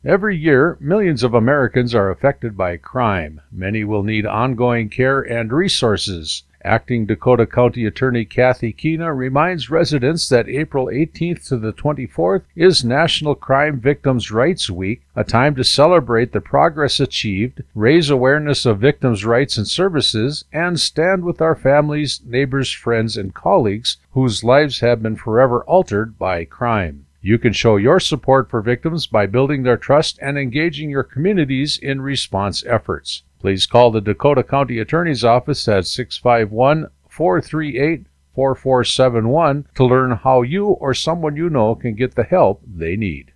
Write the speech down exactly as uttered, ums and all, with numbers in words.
Every year, millions of Americans are affected by crime. Many will need ongoing care and resources. Acting Dakota County Attorney Kathy Keena reminds residents that April eighteenth to the twenty-fourth is National Crime Victims' Rights Week, a time to celebrate the progress achieved, raise awareness of victims' rights and services, and stand with our families, neighbors, friends, and colleagues whose lives have been forever altered by crime. You can show your support for victims by building their trust and engaging your communities in response efforts. Please call the Dakota County Attorney's Office at six five one, four three eight, four four seven one to learn how you or someone you know can get the help they need.